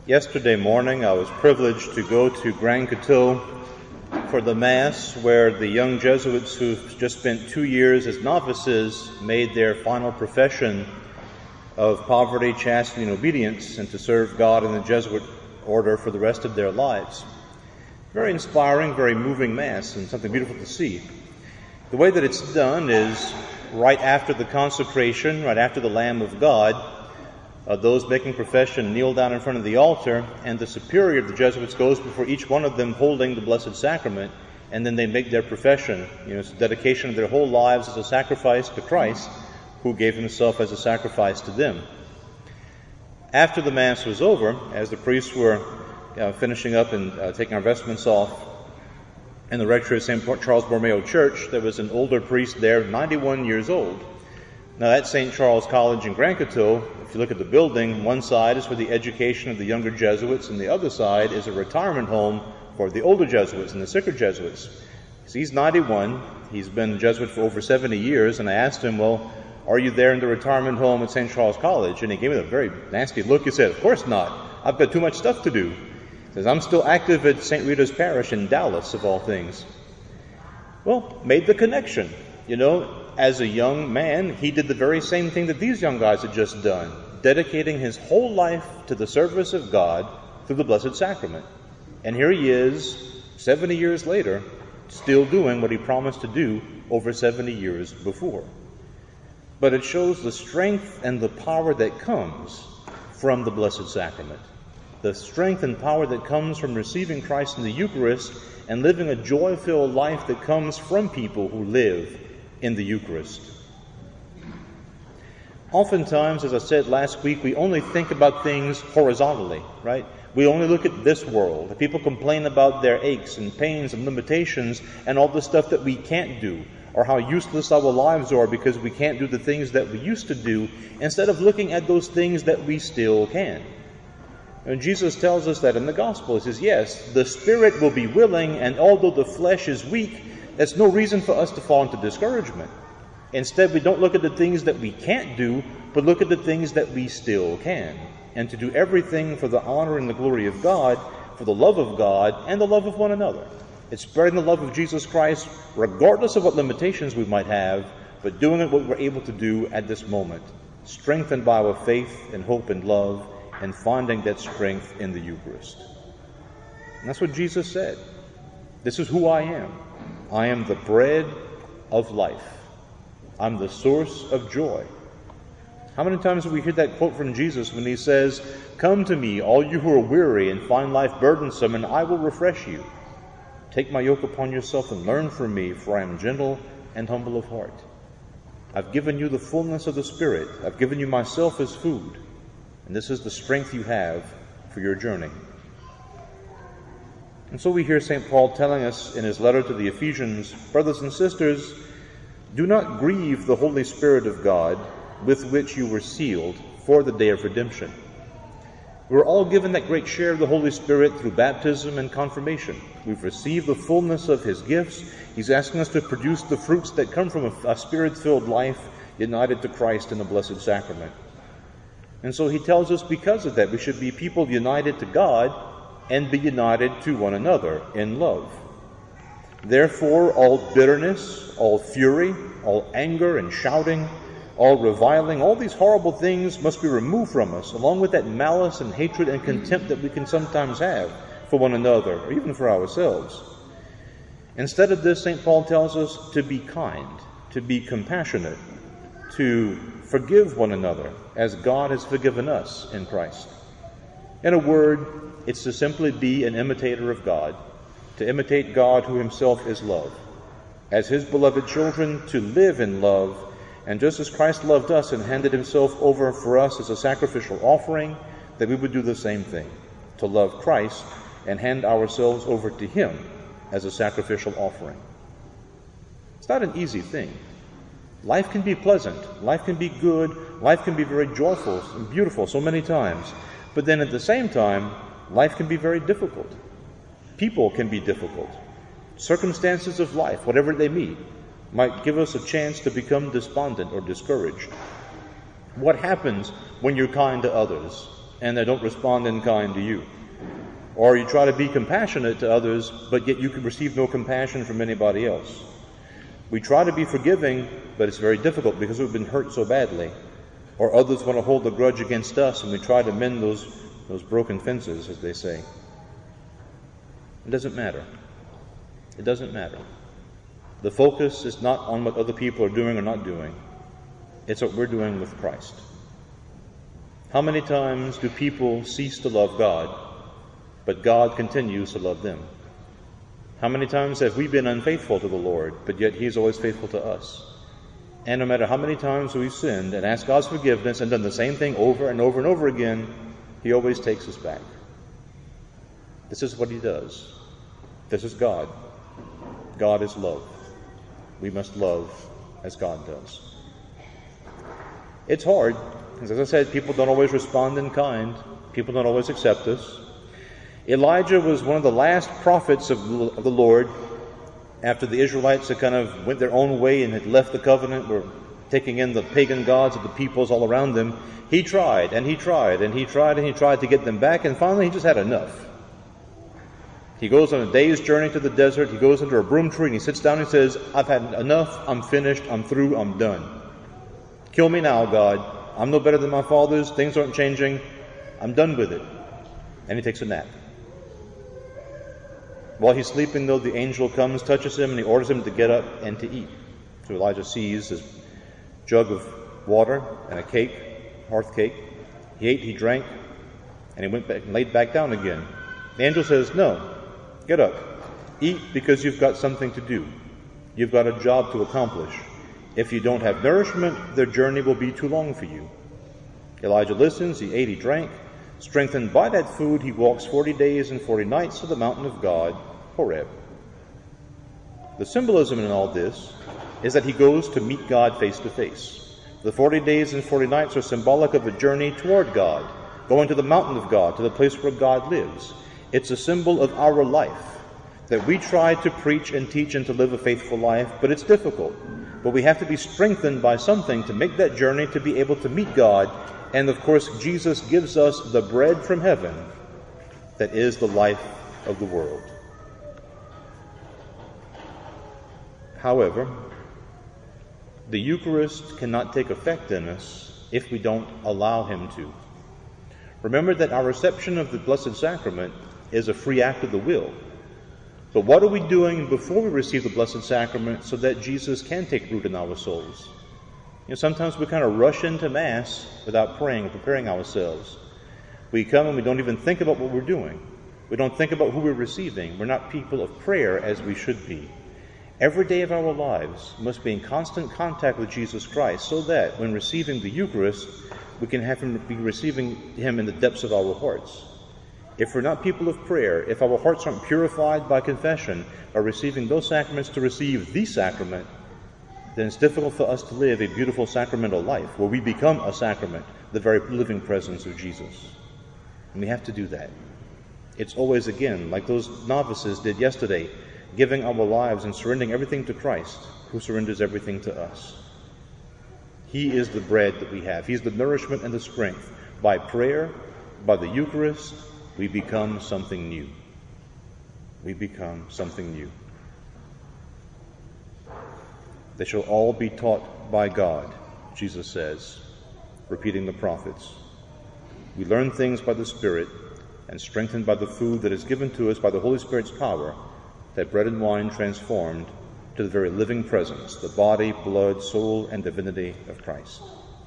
Yesterday morning, I was privileged to go to Grand Coteau for the Mass where the young Jesuits who've just spent 2 years as novices made their final profession of poverty, chastity, and obedience, and to serve God in the Jesuit order for the rest of their lives. Very inspiring, very moving Mass, and something beautiful to see. The way that it's done is right after the consecration, right after the Lamb of God, those making profession kneel down in front of the altar, and the superior of the Jesuits goes before each one of them holding the Blessed Sacrament, and then they make their profession. It's a dedication of their whole lives as a sacrifice to Christ, who gave himself as a sacrifice to them. After the Mass was over, as the priests were finishing up and taking our vestments off, in the rectory of St. Charles Borromeo Church, there was an older priest there, 91 years old. Now, that's St. Charles College in Grand Coteau. If you look at the building, one side is for the education of the younger Jesuits, and the other side is a retirement home for the older Jesuits and the sicker Jesuits. So he's 91. He's been a Jesuit for over 70 years, and I asked him, well, are you there in the retirement home at St. Charles College? And he gave me a very nasty look. He said, of course not. I've got too much stuff to do. He says, I'm still active at St. Rita's Parish in Dallas, of all things. Well, made the connection. As a young man, he did the very same thing that these young guys had just done, dedicating his whole life to the service of God through the Blessed Sacrament. And here he is, 70 years later, still doing what he promised to do over 70 years before. But it shows the strength and the power that comes from the Blessed Sacrament. The strength and power that comes from receiving Christ in the Eucharist and living a joy-filled life that comes from people who live in the Eucharist. Oftentimes, as I said last week, we only think about things horizontally, right? We only look at this world. People complain about their aches and pains and limitations and all the stuff that we can't do, or how useless our lives are because we can't do the things that we used to do, instead of looking at those things that we still can. And Jesus tells us that in the Gospel. He says, yes, the spirit will be willing, and although the flesh is weak, that's no reason for us to fall into discouragement. Instead, we don't look at the things that we can't do, but look at the things that we still can. And to do everything for the honor and the glory of God, for the love of God, and the love of one another. It's spreading the love of Jesus Christ, regardless of what limitations we might have, but doing it what we're able to do at this moment, strengthened by our faith and hope and love, and finding that strength in the Eucharist. And that's what Jesus said. This is who I am. I am the bread of life. I'm the source of joy. How many times do we hear that quote from Jesus when he says, come to me, all you who are weary and find life burdensome, and I will refresh you. Take my yoke upon yourself and learn from me, for I am gentle and humble of heart. I've given you the fullness of the Spirit. I've given you myself as food. And this is the strength you have for your journey. And so we hear St. Paul telling us in his letter to the Ephesians, brothers and sisters, do not grieve the Holy Spirit of God, with which you were sealed for the day of redemption. We're all given that great share of the Holy Spirit through baptism and confirmation. We've received the fullness of his gifts. He's asking us to produce the fruits that come from a Spirit-filled life united to Christ in the Blessed Sacrament. And so he tells us because of that, we should be people united to God and be united to one another in love. Therefore, all bitterness, all fury, all anger and shouting, all reviling, all these horrible things must be removed from us, along with that malice and hatred and contempt that we can sometimes have for one another, or even for ourselves. Instead of this, St. Paul tells us to be kind, to be compassionate, to forgive one another as God has forgiven us in Christ. In a word, it's to simply be an imitator of God, to imitate God who himself is love. As his beloved children, to live in love, and just as Christ loved us and handed himself over for us as a sacrificial offering, that we would do the same thing, to love Christ and hand ourselves over to him as a sacrificial offering. It's not an easy thing. Life can be pleasant, life can be good, life can be very joyful and beautiful so many times. But then at the same time, life can be very difficult. People can be difficult. Circumstances of life, whatever they meet, might give us a chance to become despondent or discouraged. What happens when you're kind to others? and they don't respond in kind to you. Or you try to be compassionate to others, but yet you can receive no compassion from anybody else. We try to be forgiving, but it's very difficult because we've been hurt so badly. Or others want to hold a grudge against us, and we try to mend those broken fences, as they say. It doesn't matter. It doesn't matter. The focus is not on what other people are doing or not doing. It's what we're doing with Christ. How many times do people cease to love God, but God continues to love them? How many times have we been unfaithful to the Lord, but yet He's always faithful to us? And no matter how many times we've sinned and asked God's forgiveness and done the same thing over and over and over again, He always takes us back. This is what He does. This is God. God is love. We must love as God does. It's hard, because as I said, people don't always respond in kind. People don't always accept us. Elijah was one of the last prophets of the Lord after the Israelites had kind of went their own way and had left the covenant, were taking in the pagan gods of the peoples all around them. He tried, and he tried, and he tried, and he tried to get them back, and finally he just had enough. He goes on a day's journey to the desert, he goes under a broom tree, and he sits down and says, I've had enough, I'm finished, I'm through, I'm done. Kill me now, God. I'm no better than my fathers, things aren't changing, I'm done with it. And he takes a nap. While he's sleeping, though, the angel comes, touches him, and he orders him to get up and to eat. So Elijah sees his jug of water and a cake, hearth cake. He ate, he drank, and he went back and laid back down again. The angel says, no, get up. Eat because you've got something to do. You've got a job to accomplish. If you don't have nourishment, the journey will be too long for you. Elijah listens, he ate, he drank. Strengthened by that food, he walks 40 days and 40 nights to the mountain of God, Horeb. The symbolism in all this is that he goes to meet God face to face. The 40 days and 40 nights are symbolic of a journey toward God, going to the mountain of God, to the place where God lives. It's a symbol of our life, that we try to preach and teach and to live a faithful life, but it's difficult. But we have to be strengthened by something to make that journey to be able to meet God. And of course, Jesus gives us the bread from heaven that is the life of the world. However, the Eucharist cannot take effect in us if we don't allow Him to. Remember that our reception of the Blessed Sacrament is a free act of the will. But what are we doing before we receive the Blessed Sacrament so that Jesus can take root in our souls? Sometimes we kind of rush into Mass without praying or preparing ourselves. We come and we don't even think about what we're doing. We don't think about who we're receiving. We're not people of prayer as we should be. Every day of our lives must be in constant contact with Jesus Christ so that when receiving the Eucharist, we can have Him be receiving Him in the depths of our hearts. If we're not people of prayer, if our hearts aren't purified by confession, by receiving those sacraments to receive the sacrament, then it's difficult for us to live a beautiful sacramental life where we become a sacrament, the very living presence of Jesus. And we have to do that. It's always, again, like those novices did yesterday, giving our lives and surrendering everything to Christ, who surrenders everything to us. He is the bread that we have. He's the nourishment and the strength. By prayer, by the Eucharist, we become something new. We become something new. They shall all be taught by God, Jesus says, repeating the prophets. We learn things by the Spirit and strengthened by the food that is given to us by the Holy Spirit's power, that bread and wine transformed to the very living presence, the body, blood, soul, and divinity of Christ.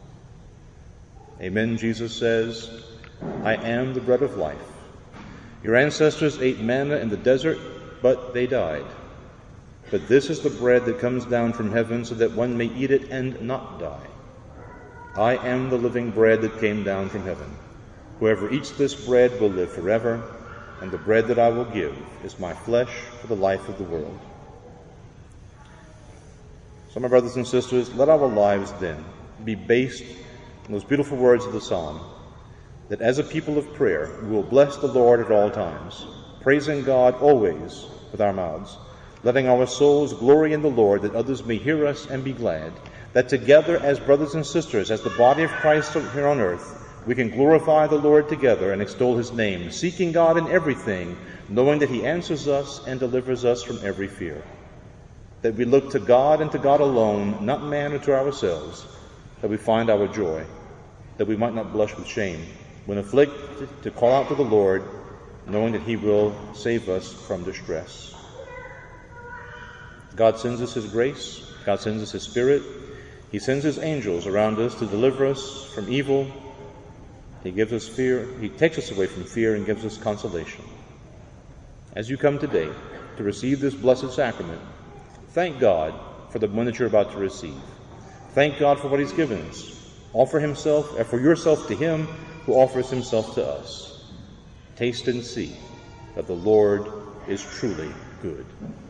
Amen, Jesus says, I am the bread of life. Your ancestors ate manna in the desert, but they died. But this is the bread that comes down from heaven so that one may eat it and not die. I am the living bread that came down from heaven. Whoever eats this bread will live forever, and the bread that I will give is my flesh for the life of the world. So, my brothers and sisters, let our lives then be based on those beautiful words of the psalm, that as a people of prayer we will bless the Lord at all times, praising God always with our mouths, letting our souls glory in the Lord, that others may hear us and be glad, that together as brothers and sisters, as the body of Christ here on earth, we can glorify the Lord together and extol his name, seeking God in everything, knowing that he answers us and delivers us from every fear. That we look to God and to God alone, not man or to ourselves, that we find our joy, that we might not blush with shame. When afflicted, to call out to the Lord, knowing that he will save us from distress. God sends us his grace. God sends us his Spirit. He sends his angels around us to deliver us from evil. He gives us fear. He takes us away from fear and gives us consolation. As you come today to receive this blessed sacrament, thank God for the one that you're about to receive. Thank God for what he's given us. Offer yourself to him who offers himself to us. Taste and see that the Lord is truly good.